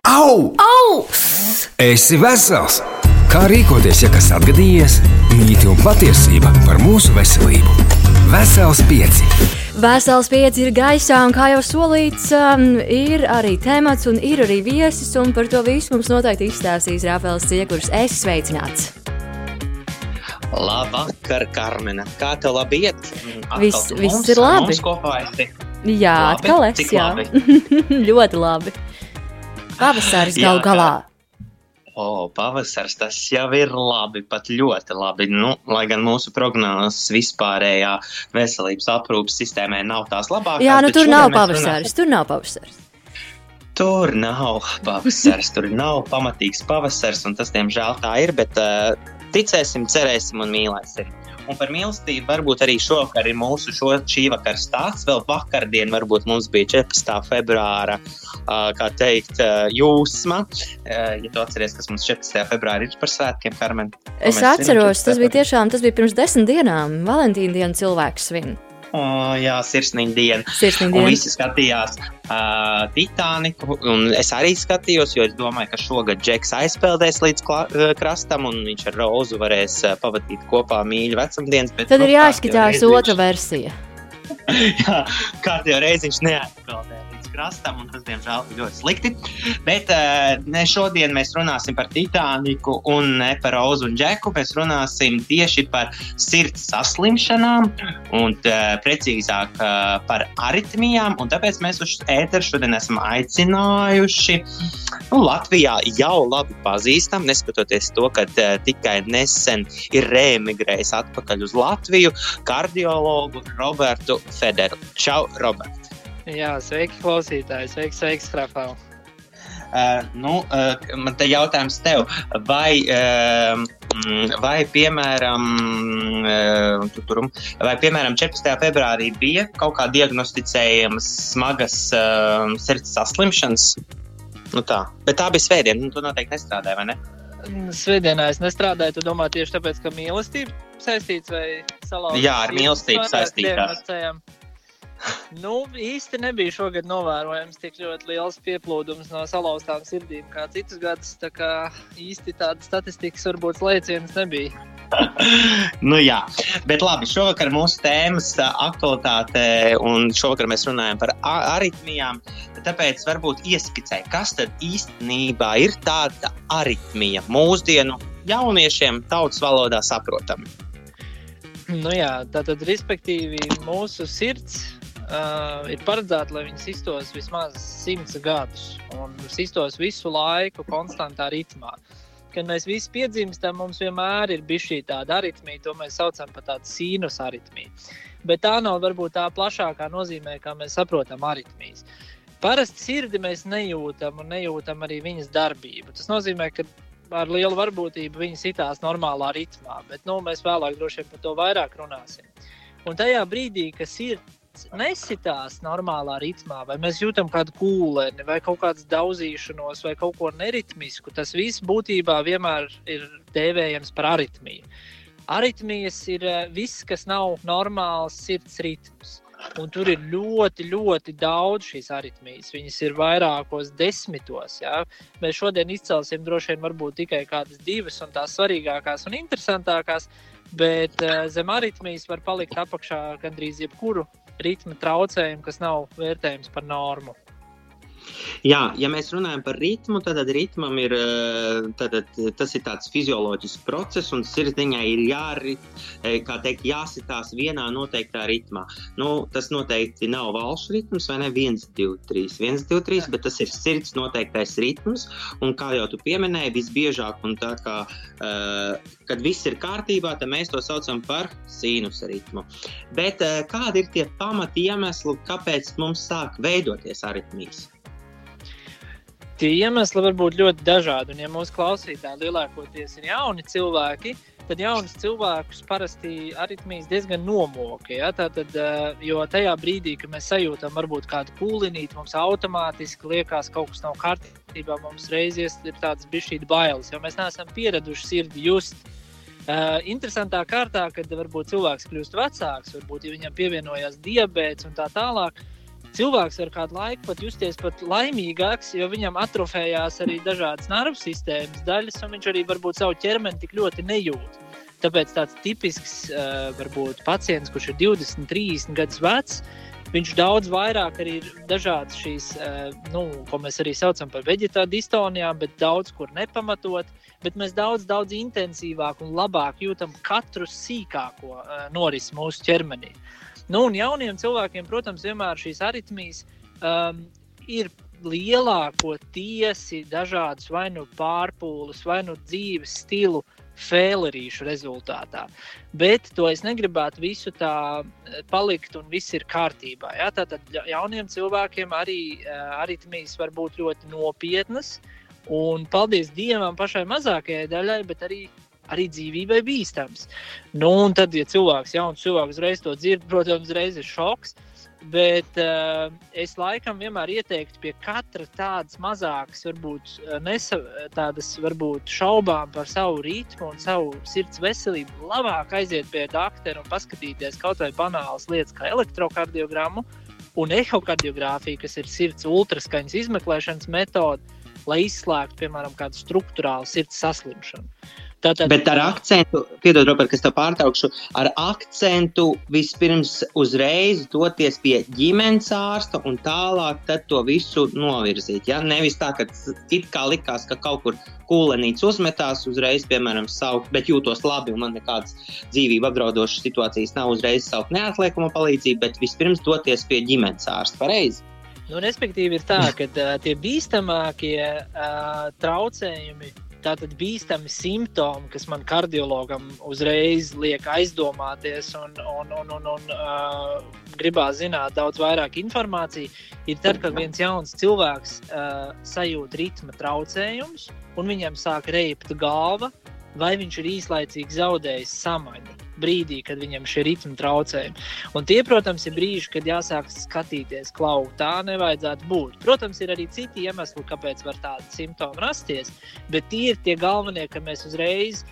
Au! Au! Esi vesels! Kā rīkoties, ja kas atgadījies? Mīti un patiesība par mūsu veselību. Vesels 5. Vesels 5 ir gaisā, un kā jau solīts, ir arī temats un ir arī viesis, un par to visu mums noteikti izstāstīs Rafēls Ciekurs. Esi sveicināts! Labvakar, Karmena. Kā tev labi iet? Viss ir labi. Mums kopā esi. Jā, Labi? atkal es, Cik jā. labi? Ļoti labi. Pavasaris Jā, galu galā. Pavasars, tas jau ir labi, pat ļoti labi. Nu, lai gan mūsu prognozes vispārējā veselības aprūpas sistēmai nav tās labākās. Jā, nu bet tur šodien nav mēs pavasaris, tur nav pavasaris. Tur nav pavasars, tur nav pamatīgs pavasars, un tas, diemžēl, tā ir, bet ticēsim, cerēsim un mīlēsim. Un par mīlestību varbūt arī šovakar ir mūsu šī vakara stāsts. Vēl vakardien varbūt mums bija 14. februāra, kā teikt, jūsma. Ja tu atceries, kas mums 14. februāra ir par svētkiem, Karmen? Es atceros, tas bija pirms 10 dienām. Valentīna dienu cilvēks svin. Jā, sirsnīga diena. Sirsnīga Un diena. visi skatījās Titaniku, un es arī skatījos, jo es domāju, ka šogad Džeks aizpeldēs līdz krastam, un viņš ar Rozu varēs pavadīt kopā mīļu vecumdienas. Bet, Tad ir jāizskatās otra versija. Jā, kārtējo reizi viņš neaizpeldē līdz krastam, un tas, diemžēl, ir ļoti slikti. Bet ne šodien mēs runāsim par Titaniku un ne par Rozu un Džeku. Mēs runāsim tieši par sirds saslimšanām un precīzāk par aritmijām. Un tāpēc mēs uz ēteru šodien esam aicinājuši Latvijā jau labi pazīstam, neskatoties to, ka tikai nesen ir reemigrējis atpakaļ uz Latviju, kardiologu Robertu Federu. Čau, Robert! Jā, sveiki klausītāji, sveiks, Rafēl. Man te jautājums tev, vai piemēram, 14. februārī bija kaut kā diagnosticējamas smagas sirds saslimšanas? Nu tā, bet tā bija svētdiena, tu noteikti nestrādāji, vai ne? Svētdienā es nestrādāju, tu domā tieši tāpēc, ka mīlestība saistīts vai salauzts? Jā, ar mīlestību saistītās. Nu, īsti nebija šogad novērojams tik ļoti liels pieplūdums no salauztām sirdīm kā citus gadus, tā kā īsti tāda statistikas varbūt lēcienas nebija. Nu jā, bet labi, šovakar mūsu tēmas aktualitāte un šovakar mēs runājam par aritmijām, tāpēc varbūt ieskicē, kas tad īstenībā ir tāda aritmija mūsdienu jauniešiem tautas valodā saprotami. Nu jā, tātad respektīvi mūsu sirds ir paredzēta, lai viņi sistos vismaz 100 gadus un sistos visu laiku konstantā ritmā. Kad mēs visi piedzimstam, mums vienmēr ir bijusi šī tāda aritmija, to mēs saucam par tādu sīnus aritmiju. Bet tā nav varbūt tā plašākā nozīmē, kā mēs saprotam aritmijas. Parasti sirdi mēs nejūtam un nejūtam arī viņas darbību. Tas nozīmē, ka ar lielu varbūtību viņi sitās normālā ritmā, bet mēs vēlāk droši vien par to vairāk runāsim. Un tajā brīdī, ka sirds nesitās normālā ritmā, vai mēs jūtam kādu kūleni, vai kaut kādas daudzīšanos, vai kaut ko neritmisku, tas viss būtībā vienmēr ir dēvējams par aritmiju. Aritmijas ir viss, kas nav normāls sirds ritms. Un tur ir ļoti, ļoti daudz šīs aritmijas. Viņas ir vairākos 10. Jā. Mēs šodien izcelsim droši vien varbūt tikai kādas 2 un tās svarīgākās un interesantākās, bet zem aritmijas var palikt apakšā gandrīz jebkuru ritma traucējumu, kas nav vērtējums par normu. Jā, ja mēs runājam par ritmu, tad ritmam ir, tas ir tāds fizioloģisks process, un sirdiņai ir jāsitās vienā noteiktā ritmā. Nu, tas noteikti nav valšu ritms, vai ne? 1, 2, 3, bet tas ir sirds noteiktais ritms, un kā jau tu pieminēji, visbiežāk, un tā kā, kad viss ir kārtībā, tad mēs to saucam par sīnus ritmu. Bet kādi ir tie pamati iemesli, kāpēc mums sāk veidoties aritmijas? Tie iemesli var būt ļoti dažādi, un ja mūsu klausītāji lielākoties ir jauni cilvēki, tad jaunus cilvēkus parasti aritmijas diezgan nomoka. Ja? Tātad, jo tajā brīdī, kad mēs sajūtam varbūt kādu kūlinīti, mums automātiski liekas kaut kas nav kārtībā, mums reizies ir tādas bišķīt bailes, jo mēs neesam pieraduši sirdi just. Interesantā kārtā, kad varbūt cilvēks kļūst vecāks, varbūt ja viņam pievienojās diabēts un tā tālāk, cilvēks var kādu laiku pat justies pat laimīgāks, jo viņam atrofējās arī dažādas nervu sistēmas daļas, un viņš arī varbūt savu ķermeni tik ļoti nejūt. Tāpēc tāds tipisks, varbūt, pacients, kurš ir 20, 30 gadus vecs, viņš daudz vairāk arī ir dažādas šīs, ko mēs arī saucam par veģetādistonijām, bet daudz kur nepamatot, bet mēs daudz intensīvāk un labāk jūtam katru sīkāko norisi mūsu ķermenī. Un jauniem cilvēkiem, protams, vienmēr šīs aritmijas ir lielāko tiesi dažādus vai nu pārpūles, vai nu dzīves stilu fēlerīšu rezultātā. Bet to es negribētu visu tā palikt un viss ir kārtībā. Ja? Tātad jauniem cilvēkiem arī aritmijas var būt ļoti nopietnas un paldies Dievam pašai mazākajai daļai, bet arī dzīvībai bīstams. Un tad, ja jauns cilvēks uzreiz to dzird, protams, uzreiz ir šoks, bet es laikam vienmēr ieteiktu pie katra tādas mazākas, varbūt šaubām par savu ritmu un savu sirds veselību, labāk aiziet pie daktera un paskatīties kaut vai banālas lietas kā elektrokardiogramu un ehokardiogrāfiju, kas ir sirds ultraskaņas izmeklēšanas metode, lai izslēgtu, piemēram, kādu struktūrālu sirds saslimšanu. Bet ar akcentu, piedod, Robert, kas tev pārtraukšu, ar akcentu vispirms uzreiz doties pie ģimenes ārsta un tālāk tad to visu novirzīt. Ja? Nevis tā, ka it kā likās, ka kaut kur kūlenīts uzmetās uzreiz, piemēram, saukt, bet jūtos labi un man nekādas dzīvību apdraudošas situācijas nav uzreiz saukt neatliekamo palīdzību, bet vispirms doties pie ģimenes ārsta. Pareizi? Respektīvi ir tā, ka tie bīstamākie traucējumi, tātad bīstami simptomi, kas man kardiologam uzreiz liek aizdomāties un gribās zināt daudz vairāk informāciju, ir tad, kad viens jauns cilvēks sajūt ritma traucējumus un viņam sāk reipt galva, vai viņš ir īslaicīgi zaudējis samaņu brīdī, kad viņam šie ritmi traucējumi. Un tie, protams, ir brīži, kad jāsāk skatīties, tā nevajadzētu būt. Protams, ir arī citi iemesli, kāpēc var tādi simptomi rasties, bet tie ir tie galvenie, ka mēs uzreiz,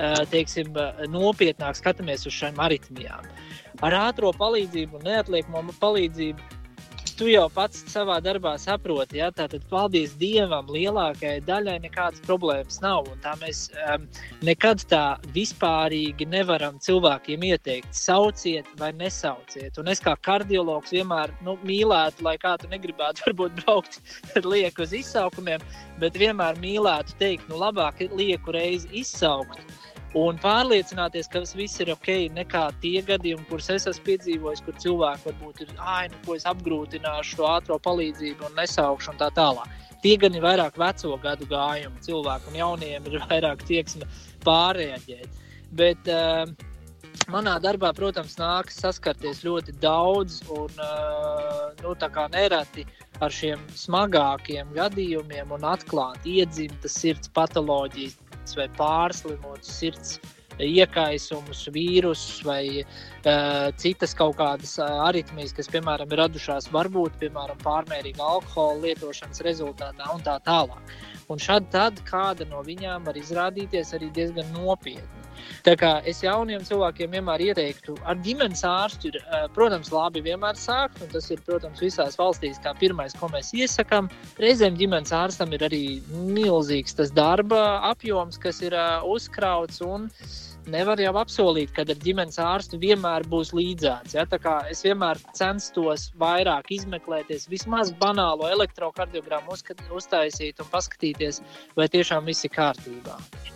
nopietnāk skatāmies uz šiem aritmijām. Ar ātro palīdzību un neatliekamo palīdzību tu jau pats savā darbā saproti, ja? Tātad paldies Dievam lielākajai daļai nekādas problēmas nav, un tā mēs nekad tā vispārīgi nevaram cilvēkiem ieteikt, sauciet vai nesauciet. Un es kā kardiologs vienmēr mīlētu, lai kā tu negribētu varbūt braukt lieku uz izsaukumiem, bet vienmēr mīlētu teikt, labāk lieku reizi izsaukt, un pārliecināties, ka viss ir ok, nekā tie gadījumi, kurus es esmu piedzīvojis, kur cilvēki varbūt ir, ko es apgrūtināšu to ātro palīdzību un nesaukšu un tā tālāk. Tie gan ir vairāk veco gadu gājumu cilvēku, un jauniem ir vairāk tieksme pārreaģēt. Bet manā darbā, protams, nākas saskarties ļoti daudz un tā kā nereti ar šiem smagākiem gadījumiem un atklāt iedzimtas sirds patoloģijas vai pārslimotus sirds iekaisumus, vīrusus vai citas kaut kādas aritmijas, kas, piemēram, ir radušās varbūt, piemēram, pārmērīga alkohola lietošanas rezultātā un tā tālāk. Un tad kāda no viņām var izrādīties arī diezgan nopietni. Tā kā es jauniem cilvēkiem vienmēr ieteiktu, ar ģimenes ārstu ir, protams, labi vienmēr sākt, un tas ir, protams, visās valstīs kā pirmais, ko mēs iesakam. Reizēm ģimenes ārstam ir arī milzīgs tas darba apjoms, kas ir uzkrauts, un nevar jau apsolīt, kad ar ģimenes ārstu vienmēr būs līdzēts. Ja? Tā kā es vienmēr censtos vairāk izmeklēties, vismaz banālo elektrokardiogramu uztaisīt un paskatīties, vai tiešām viss ir kārtībā.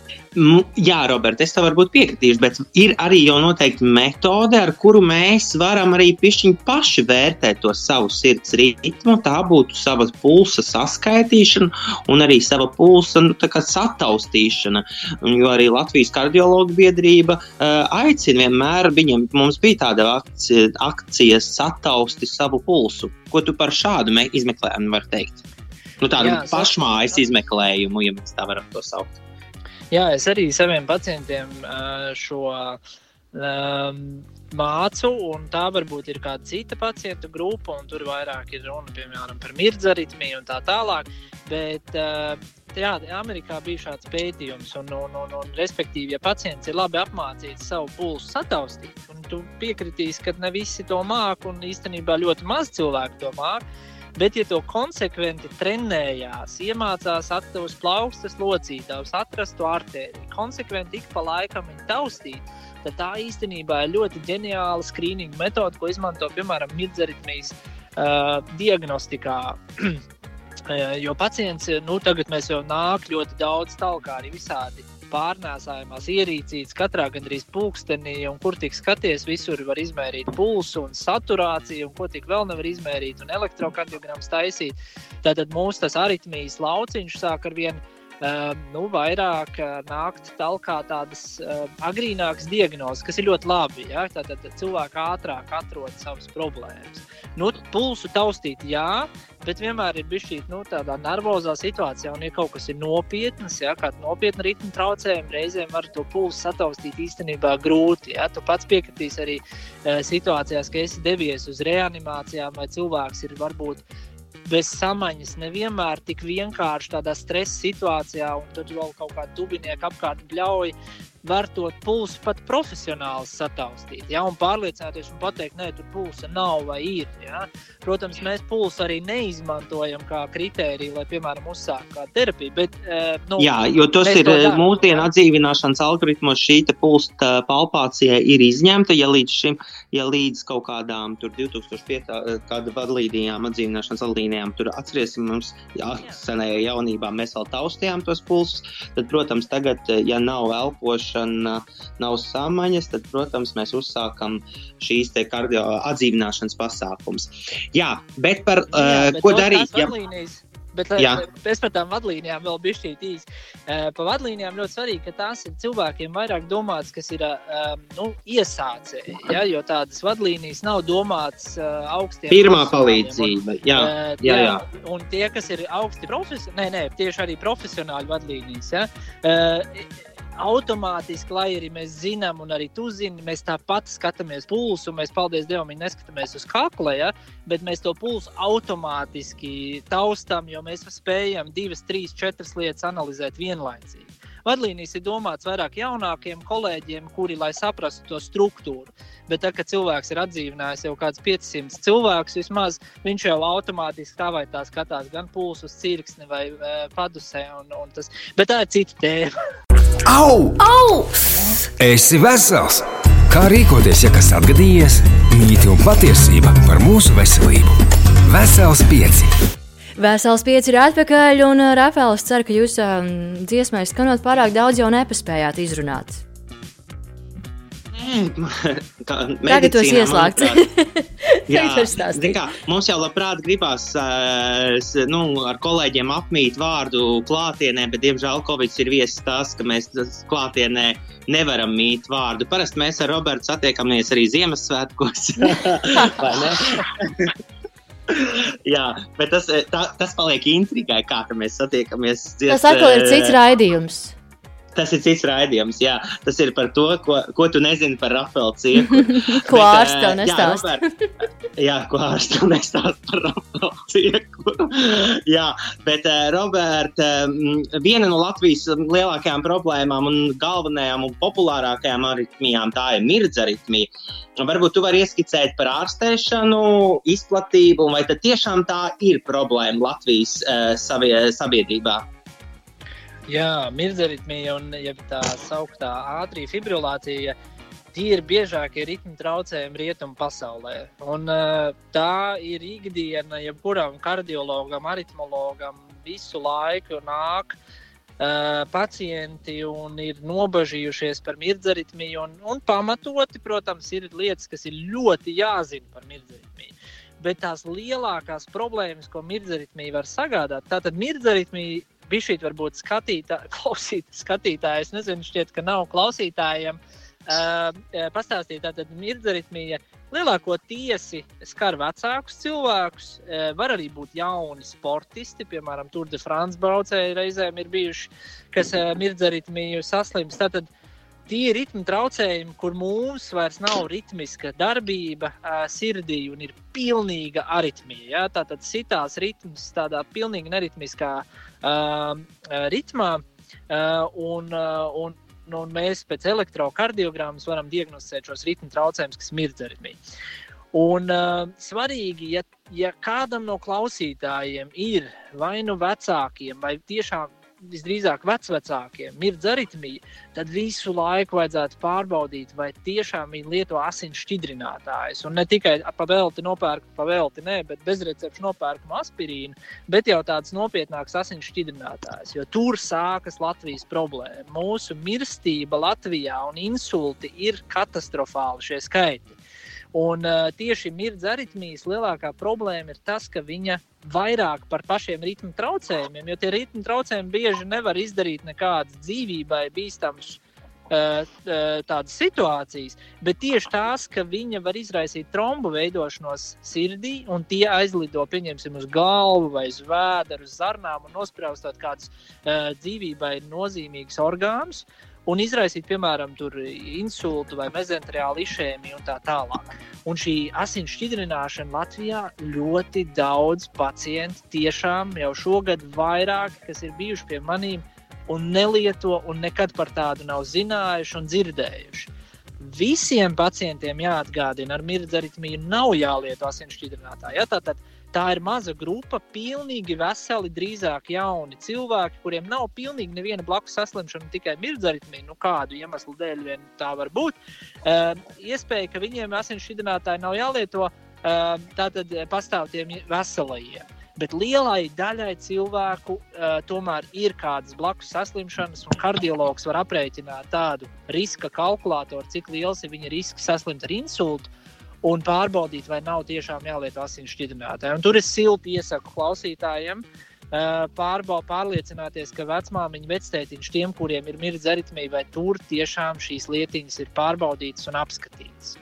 Jā, Robert, es tev varbūt piekritīšu, bet ir arī jau noteikti metode, ar kuru mēs varam arī pišķiņ paši vērtēt to savu sirds ritmu. Tā būtu sava pulsa saskaitīšana un arī sava pulsa sataustīšana. Jo arī Latvijas kardiologu biedrība aicina vienmēr, mums bija tāda akcija satausti savu pulsu. Ko tu par šādu izmeklējumu var teikt? Tādu pašmājas izmeklējumu, ja mēs tā varam to saukt. Jā, es arī saviem pacientiem šo mācu, un tā varbūt ir kāda cita pacientu grupa, un tur vairāk ir runa, piemēram, par mirdzaritmiju un tā tālāk, bet jā, Amerikā bija šāds pētījums, un respektīvi, ja pacients ir labi apmācīts savu pulsu sataustīt, un tu piekritīsi, ka ne visi to māk, un īstenībā ļoti maz cilvēku to māk, bet, ja to konsekventi trenējās, iemācās tos plaukstas locītājus, atrast to artēriju, konsekventi ik pa laikam viņu taustīt, tad tā īstenībā ir ļoti ģeniāla skrīninga metoda, ko izmanto, piemēram, mirdzaritmijas diagnostikā. Jo pacients, tagad mēs jau nāk ļoti daudz talkā arī visādi pārnēsājumās ierīcītas, katrā gandrīz pulkstenī, un kur tik skaties, visur var izmērīt pulsu un saturāciju, un ko tik vēl nevar izmērīt, un elektrokardiograms taisīt. Tātad mūsu tas aritmijas lauciņš sāk ar vien vairāk nākt talkā tādas agrīnākas diagnozes, kas ir ļoti labi, ja? Tātad cilvēki ātrāk atrod savas problēmas. Pulsu taustīt, jā, bet vienmēr ir bišķīt, tādā nervozā situācijā, un ja kaut kas ir nopietnas, ja, kāda nopietna ritma traucējuma, reizēm var to pulsu sataustīt īstenībā grūti, ja? Tu pats piekritīs arī situācijās, ka esi devies uz reanimācijām, vai cilvēks ir varbūt bez samaņas, nevienmēr tik vienkārši tādā stresa situācijā, un tad vēl kaut kādu tubinieki apkārt bļauj, var to pulsu pat profesionāli sataustīt, ja, un pārliecināties un pateikt, nē, tur pulsa nav vai ir, ja. Protams, mēs pulsu arī neizmantojam kā kritēriju, lai, piemēram, uzsāk kā terapiju, bet, jā, jo tas ir mūsdienu atdzīvināšanas algoritmos, šī pulsa palpācija ir izņemta, ja līdz kaut kādām tur 2005. Gada vadlīnijām, atdzīvināšanas vadlīnijām, tur atceriesim mums, senajā jaunībā mēs vēl taustījām tos pulsus, tad, protams, tagad, ja nav elpošana, nav samaņas, tad, protams, mēs uzsākam šīs te kardio atdzīvināšanas pasākums. Jā, bet par ko darīt? Bet es par tām vadlīnijām vēl bišķīt īsi. Pa vadlīnijām ļoti svarīgi, ka tās ir cilvēkiem vairāk domāts, kas ir iesācēji, ja? Jo tādas vadlīnijas nav domāts augstiem pirmā palīdzība, jā. Un tie, kas ir augsti tieši arī profesionāļu vadlīnijas, ja? Automātiski, lai arī mēs zinām, un arī tu zini, mēs tāpat skatāmies pulsu, mēs, paldies Dievam, neskatāmies uz kakla, ja? Bet mēs to pulsu automātiski taustam, jo mēs spējam 2, 3, 4 lietas analizēt vienlaicīgi. Vadlīnijas ir domāts vairāk jaunākiem kolēģiem, kuri, lai saprastu to struktūru. Bet tā, kad cilvēks ir atdzīvinājis jau kāds 500 cilvēkus, vismaz viņš jau automātiski tā vai tā skatās gan pulsu uz cirksni vai padusē, un tas. Bet tā ir cita tēma. Au! Au! Esi vesels! Kā rīkoties, ja kas atgadījies? Mīti un patiesība par mūsu veselību. Vesels 5. Vesels 5 ir atpakaļ, un Rafaels cer, ka jūs dziesmai skanot pārāk daudz jau nepaspējāt izrunāt. Tagad tos ieslēgts. Jā, mums jau labprāt gribās ar kolēģiem apmīt vārdu klātienē, bet diemžēl Covid ir viesis tas, ka mēs klātienē nevaram mīt vārdu. Parasti mēs ar Robertu satiekamies arī Ziemassvētkos. Vai ne? Jā, bet tas paliek intrigai, kā mēs satiekamies. Tas atkal ir cits raidījums. Tas ir cits raidījums, jā. Tas ir par to, ko tu nezini par Rafaelu Ciekuru. Ko ārsts tev nestāst. Ko ārsts tev nestāst par Rafaelu Ciekuru. Jā, bet Robert, viena no Latvijas lielākajām problēmām un galvenajām un populārākajām aritmijām, tā ir mirdzaritmija. Varbūt tu vari ieskicēt par ārstēšanu, izplatību, vai tad tiešām tā ir problēma Latvijas sabiedrībā? Jā, mirdzaritmija un tā sauktā ātrī fibrilācija, tie ir biežākie ritmu traucējumi rietumu pasaulē. Un tā ir ikdiena, jebkuram kardiologam, aritmologam visu laiku nāk pacienti un ir nobažījušies par mirdzaritmiju un pamatoti, protams, ir lietas, kas ir ļoti jāzina par mirdzaritmiju. Bet tās lielākās problēmas, ko mirdzaritmija var sagādāt, tātad mirdzaritmija bišķīt varbūt skatītāji, es nezinu, šķiet, ka nav klausītājiem, pastāstīt, tātad mirdzaritmija lielāko tiesi skar vecākus cilvēkus, var arī būt jauni sportisti, piemēram, Tour de France braucēji reizēm ir bijuši, kas mirdzaritmiju saslims. Tātad tie ritmu traucējumi, kur mums vairs nav ritmiska darbība sirdī un ir pilnīga aritmija. Ja? Tātad sitās ritms tādā pilnīgi neritmiskā ritmā un mēs pēc elektrokardiogrammas varam diagnosticēt šos ritmu traucējumus, kas mirdzaritmija. Un svarīgi, ja kādam no klausītājiem ir vai nu vecākiem, vai tiešām visdrīzāk vecvecākiem mirdzaritmija, tad visu laiku vajadzētu pārbaudīt, vai tiešām viņi lieto asins šķidrinātājus. Un ne tikai bet bezrecepšu nopērkumu aspirīnu, bet jau tāds nopietnāks asins šķidrinātājs, jo tur sākas Latvijas problēma. Mūsu mirstība Latvijā un insulti ir katastrofāli šie skaitļi. Un tieši mirdzaritmijas lielākā problēma ir tas, ka viņa vairāk par pašiem ritmu traucējumiem, jo tie ritmu traucējumi bieži nevar izdarīt nekādas dzīvībai bīstams tādas situācijas, bet tieši tās, ka viņa var izraisīt trombu veidošanos sirdī, un tie aizlido, pieņemsim, uz galvu vai uz vēderu, uz zarnām un nospraustot kādus dzīvībai nozīmīgus orgānus, un izraisīt, piemēram, tur insultu vai mezenteriālu išēmiju un tā tālāk. Un šī asins šķidrināšana Latvijā ļoti daudz pacienti tiešām jau šogad vairāk, kas ir bijuši pie manīm un nelieto un nekad par tādu nav zinājuši un dzirdējuši. Visiem pacientiem jāatgādina, ar mirdzaritmiju nav jālieto asins šķidrinātāji. Ja? Tātad tā ir maza grupa, pilnīgi veseli, drīzāk jauni cilvēki, kuriem nav pilnīgi neviena blakus saslimšana, tikai mirdzaritmija, kādu iemeslu dēļ vien tā var būt. Iespēja, ka viņiem asins šķidrinātāji nav jālieto, tātad pastāv tiem veselajiem. Bet lielai daļai cilvēku tomēr ir kādas blakus saslimšanas, un kardiologs var aprēķināt tādu riska kalkulātoru, cik liels ir viņa risks saslimt ar insultu, un pārbaudīt, vai nav tiešām jālieto asins šķidrinātāji. Un tur es silti iesaku klausītājiem pārliecināties, ka vecmāmiņa vectētiņš tiem, kuriem ir mirdzaritmija, vai tur tiešām šīs lietiņas ir pārbaudītas un apskatītas.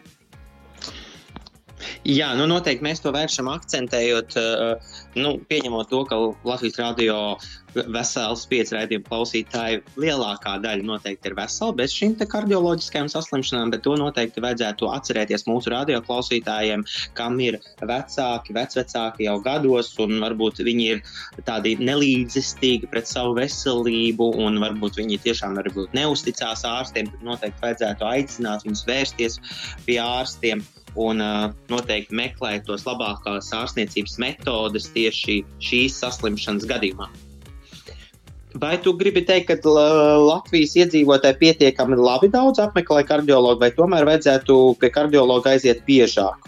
Jā, noteikti mēs to vēršam akcentējot, pieņemot to, ka Latvijas radio vesels 5 raidījumu klausītāji lielākā daļa noteikti ir veseli bez šīm te kardioloģiskajām saslimšanām, bet to noteikti vajadzētu atcerēties mūsu radio klausītājiem, kam ir vecāki, vecvecāki jau gados, un varbūt viņi ir tādi nelīdzestīgi pret savu veselību, un varbūt viņi tiešām varbūt neusticās ārstiem, tad noteikti vajadzētu aicināt viņus vērsties pie ārstiem. Un noteikti meklēt tos labākās ārstniecības metodes tieši šīs saslimšanas gadījumā. Vai tu gribi teikt, ka Latvijas iedzīvotāji pietiekami labi daudz apmeklē kardiologu, vai tomēr vajadzētu pie kardiologa aiziet biežāk?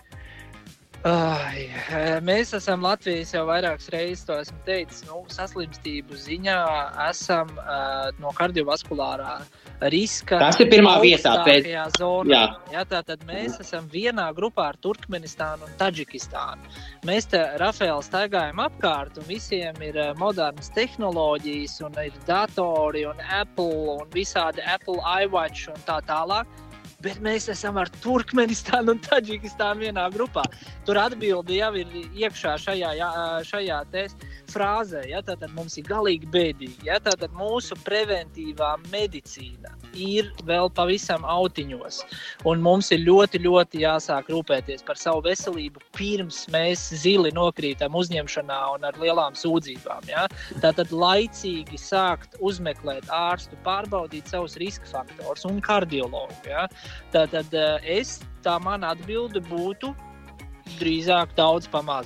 Mēs esam Latvijas jau vairākas reizes, to esmu teicis, saslimstību ziņā esam no kardiovaskulārā riska tas ir pirmā vietā pēc zonā. Jā, tātad mēs esam vienā grupā ar Turkmenistānu un Tadžikistānu. Mēs te, Rafael, staigājam apkārt un visiem ir modernas tehnoloģijas un ir datori un Apple un visādi Apple iWatch un tā tālāk. Bet mēs esam ar Turkmenistānu un Tadžikistānu vienā grupā. Tur atbildi jau ir iekšā šajā frāzē. Ja? Tātad mums ir galīgi bēdīgi. Ja? Tātad mūsu preventīvā medicīna ir vēl pavisam autiņos. Un mums ir ļoti, ļoti jāsāk rūpēties par savu veselību, pirms mēs zili nokrītam uzņemšanā un ar lielām sūdzībām. Ja? Tātad laicīgi sākt uzmeklēt ārstu, pārbaudīt savus riska faktorus un kardiologu. Ja? Tātad tā mana atbilde būtu drīzāk daudz pamaz.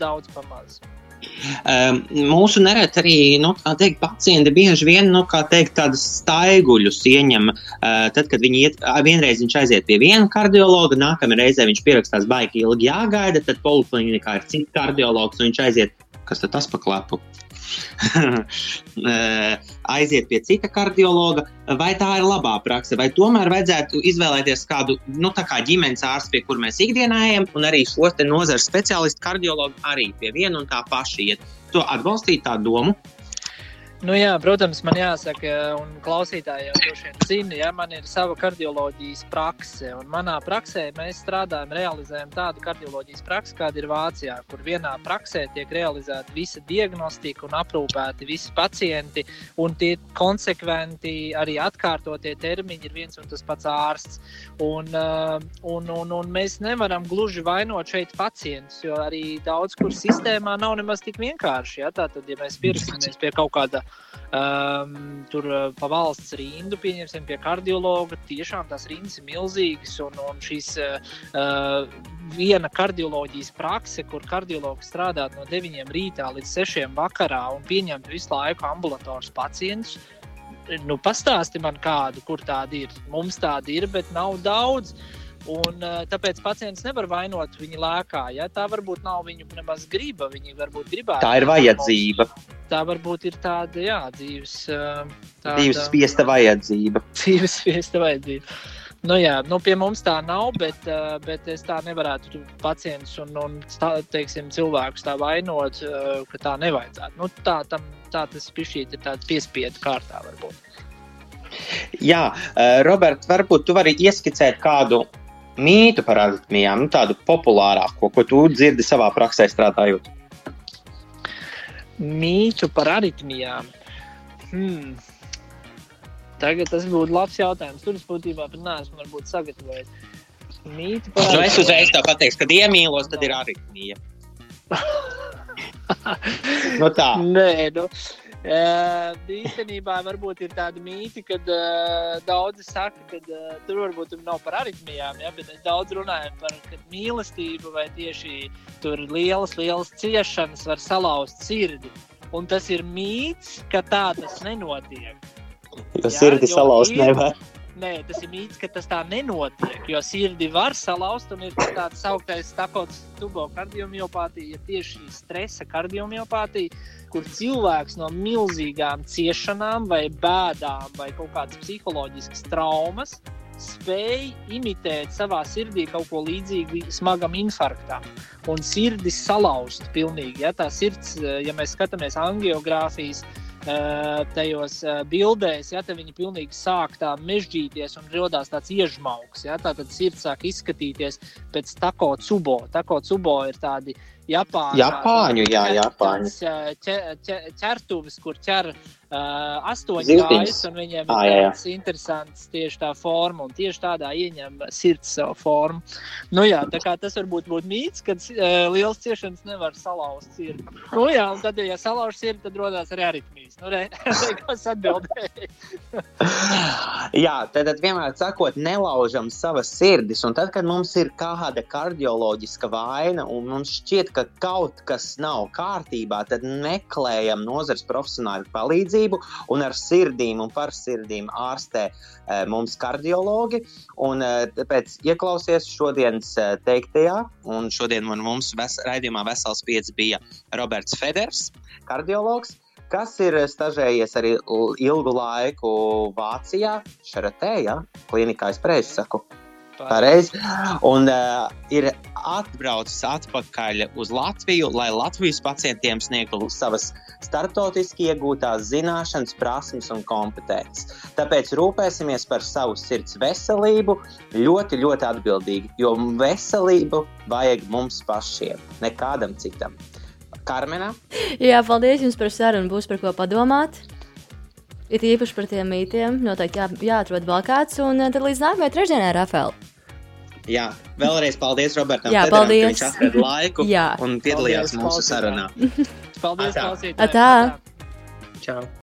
Mūsu nereti arī, pacienti bieži vien, tādus staiguļus ieņem, tad, kad vienreiz viņš aiziet pie viena kardiologa, nākamajā reizē viņš pierakstās baigi ilgi jāgaida, tad poliklinikā ir cits kardiologs, un viņš aiziet, kas tad tas pa klapu? Aiziet pie cita kardiologa, vai tā ir labā prakse, vai tomēr vajadzētu izvēlēties kādu, tā kā ģimenes ārstu, pie kur mēs ikdienā ejam, un arī šos te nozares speciālistu kardiologu arī pie viena un tā paša iet. To atbalstīt tā domu? Nu jā, protams, man jāsaka, un klausītāji jau droši vien zina, ja, man ir sava kardioloģijas prakse, un manā praksē mēs strādājam, realizējam tādu kardioloģijas praksi, kāda ir Vācijā, kur vienā praksē tiek realizēta visa diagnostika un aprūpēti visi pacienti, un tie konsekventi arī atkārtotie termiņi ir viens un tas pats ārsts. Un mēs nevaram gluži vainot šeit pacientus, jo arī daudz, kur sistēmā nav nemaz tik vienkārši, ja, tātad, ja mēs pierakstāmies pie kaut kāda tur pa valsts rindu, pieņemsim pie kardiologa, tiešām tās rindas ir milzīgas, un šīs viena kardioloģijas prakse, kur kardiologs strādāt no 9 rītā līdz 6 vakarā un pieņemt visu laiku ambulators pacientus, nu pastāsti man kādu, kur tādi ir. Mums tādi ir, bet nav daudz. Un tāpēc pacients nevar vainot viņu lēkā, ja? Tā varbūt nav viņu nemaz griba, viņi varbūt gribētu. Tā ir vajadzība. Tā varbūt ir tāda, jā, dzīves spiesta vajadzība. Dzīves spiesta vajadzība. Nu jā, nu pie mums tā nav, bet es tā nevarētu pacientus un teiksim, cilvēkus tā vainot, ka tā nevajadzētu. Nu tā tas pišķīt ir tāda piespiedu kārtā varbūt. Jā, Robert, varbūt tu vari ieskicēt kādu mītu par aritmijām, tādu populārāko, ko tu dzirdi savā praksē strādājot? Mītu par aritmijām? Tagad tas būtu labs jautājums. Tur es būtībā pat neesmu varbūt sagatavojis. Mītu par aritmijām. Es uzreiz tā pateikšu, kad iemīlos, tad ir aritmija. No tā. Nē, nu... īstenībā varbūt ir tāda mīti, kad daudzi saka, ka tur varbūt nav par aritmijām, ja, bet mēs daudz runājam par mīlestību vai tieši tur lielas ciešanas var salauzt sirdi. Un tas ir mīts, ka tā tas nenotiek. Jo sirdi salauzt nevar. Nē, tas ir mīts, ka tas tā nenotiek, jo sirdi var salauzt un ir tāds sauktais Takotsubo kardiomiopātija, tieši stresa kardiomiopātija, kur cilvēks no milzīgām ciešanām vai bēdām vai kaut kādas psiholoģiskas traumas spēj imitēt savā sirdī kaut ko līdzīgu smagam infarktam un sirdi salauzt pilnīgi. Ja, tā sirds, ja mēs skatāmies angiogrāfijas tajos bildēs, ja, te viņi pilnīgi sāk tā mežģīties un rodās tāds iežmauks, ja, tātad sirds sāk izskatīties pēc Takotsubo. Takotsubo ir tādi Japāņu ķertuvis, kur ķer 8 kājas, un viņiem ir tāds interesants tieši tā forma, un tieši tādā ieņem sirds savu formu. Nu jā, tā kā tas varbūt būtu mīts, kad liels ciešanas nevar salauzt sirdi. Nu jā, un tad, ja salauž sirdi, tad rodās arī aritmijas. Nu, kas atbildēja? Jā, tad vienmēr sakot, nelaužam savas sirdis, un tad, kad mums ir kāda kardioloģiska vaina, un mums šķiet, ka kaut kas nav kārtībā, tad meklējam nozares profesionāļu palīdzību, un ar sirdīm un par sirdīm ārstē mums kardiologi, un tāpēc ieklausies šodienas teiktajā, un šodien mums raidījumā Vesels 5 bija Roberts Feders, kardiologs, kas ir stažējies arī ilgu laiku Vācijā, Šaratē, ja? Klinikā, es pareizi saku. Pareizi. Un ir atbraucis atpakaļ uz Latviju, lai Latvijas pacientiem sniegtu savas starptautiski iegūtās zināšanas, prasmes un kompetences. Tāpēc rūpēsimies par savu sirds veselību ļoti, ļoti atbildīgi, jo veselību vajag mums pašiem, nekādam citam. Karmena? Jā, paldies jums par sarunu, būs par ko padomāt. Ir īpaši par tiem mītiem, noteikti jāatrod vēl kāds, un tad līdz nākamajai trešdienai, Rafael. Jā, vēlreiz paldies Robertam Federam, ka viņš atrada laiku un piedalījās paldies, mūsu sarunā. Paldies, klausītāji. Atā. Čau.